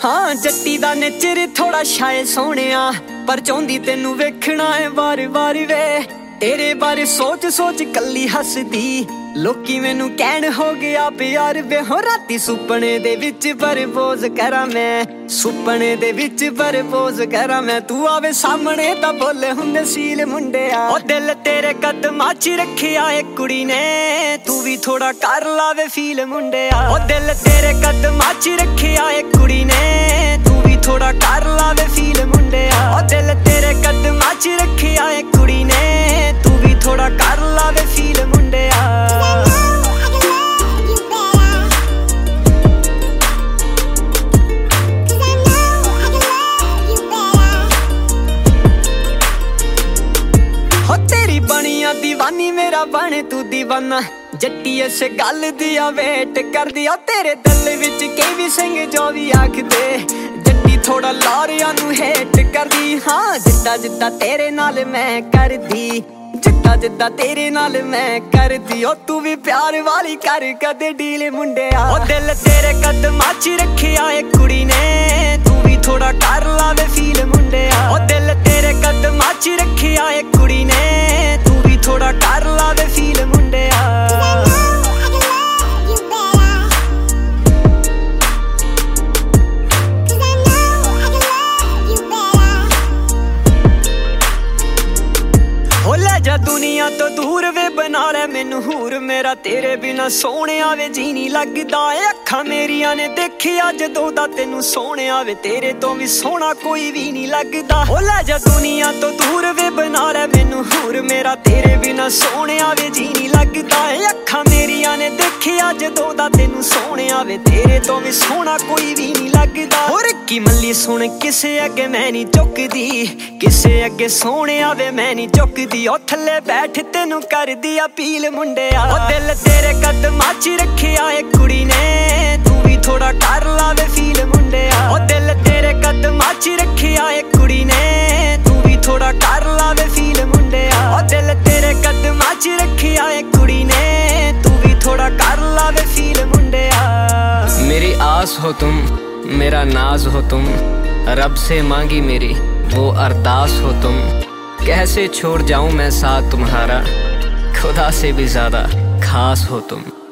हाँ जट्टी दा नेचर थोड़ा शायद सोहणिया, पर चाहुंदी तेनू वेखना है बार बार वे। तेरे बारे सोच सोच कल्ली हसदी, लोकी मैनू कहण हो गया प्यार वे। हो राती सुपने दे विच प्रपोज करा मैं, सुपने दे विच प्रपोज करा मैं। तू आवे सामने तां बोले हुंदे सील मुंडिया। ओ दिल तेरे कदमां च रखिया ए कुड़ी ने, तू भी थोड़ा कर लावे फील मुंडिया। ओ दिल तेरे कदमां च रखिया ए कुड़ी ने, तू भी थोड़ा कर लावे फील मुंडिया। ओ दिल तेरे कदमां च रखिया ए कुड़ी ने, तू भी थोड़ा कर लावे फील मुंडिया। बनिया दीवानी मेरा बने तू दीवाना, जट्टी इस गल दिया वेट कर दिया। तेरे दिल विच कई भी सिंह जो भी आखदे, जट्टी थोड़ा लारिया नू हेट कर दी। हाँ जिद्दा जिद्दा तेरे नाल मैं कर दी, जिद्दा जिद्दा तेरे नाल मैं कर दी। ओ तू भी प्यार वाली कर कदे डील मुंडिया। ओ दिल तेरे कदमां च रखिया ए कुड़ी ने, तू भी थोड़ा कर लावे फील मुंडिया। ओ दिल तेरे कदमां च रखिया ए कुड़ी ने, तू भी थोड़ा कर लावे फील मुंडिया। जा दुनिया तो दूर वे बना ले मैनू हूर, मेरा तेरे बिना सोने आवे जी नहीं लगदा। अखां मेरिया ने देखिया जदों दा तेनू सोने आवे, तेरे तो भी सोना कोई भी नहीं लगदा। ओ ले जा दुनिया तो दूर वे बना ले मैनू हूर, मेरा तेरे बिना सोने आवे जी नहीं लगदा। अखां मेरिया ने देखिया जदों दा तेनू सोने आवे, तेरे तो भी सोना कोई भी नहीं लगदा। और की मल्ली सुन किसे अगे मैं नहीं झुकदी, किसे अगे सोने आवे मैं नहीं झुकदी। ओ थल्ले बैठ तेनू कर दी अपील मुंडिया। ओ दिल तेरे कदमां च रखिया ए कुड़ी ने, तू भी थोड़ा कर लावे फील मुंडिया। ओ दिल तेरे कदमां च रखिया ए कुड़ी ने, तू भी थोड़ा कर लावे फील मुंडिया। ओ दिल तेरे कदमां च रखिया ए कुड़ी ने, तू भी थोड़ा कर लावे फील मुंडिया। मेरी आस हो तुम, मेरा नाज हो तुम, रब से मांगी मेरी वो अरदास हो तुम। कैसे छोड़ जाऊं मैं साथ तुम्हारा, खुदा से भी ज्यादा खास हो तुम।